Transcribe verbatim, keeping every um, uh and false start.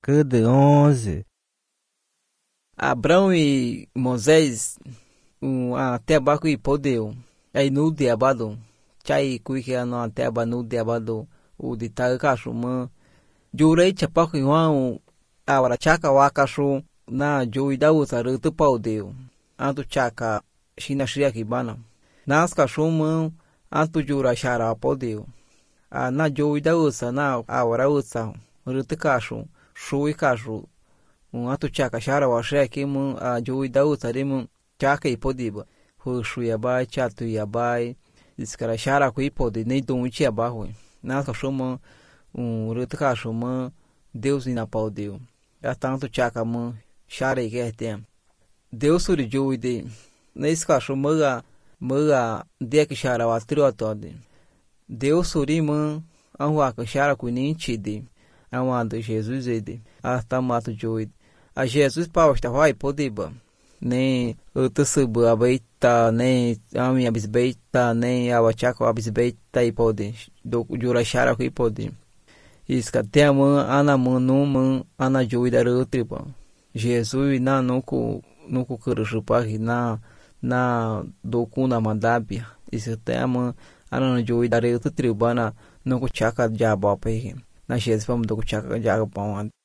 Cade onze. Abraão e Moisés um até baco e podeu aí no diabado chai kui que no até ba no diabado o de tal cachuma jurei chapaco igual agora chaca o acaso na joida usa ruto podeu anto chaca china shria kibana nas cachuma anto jura chara podeu a na joida usa na agora usa ruto cacho shui cacho um ato chaca chara wa shria que mun a joida usa rimu chaka e podiba hu shuyabai chatu yabai iskara shara ku ipode nem dom uchi abaho na ka shoma um rutka shoma Deus ina podeu já tanto chaka man shara que tem Deus suri joide nesse cachorro maga maga dia que shara wa trio tode Deus suri man anwa ka shara ku nem chide anwa do Jesus ede hasta mato joide a Jesus pausta vai podiba nem o tusubu abaita nem a minha bisbeita nem a wachaco a bisbeita e pode do jura chara que pode isca tema ana mano man ana joida tripa Jesus na nuco nuco kurupa na na do kuna mandabia isca tema ana joida tripa na nuco chaca jaba pe na Jesus vamos do chaca jaba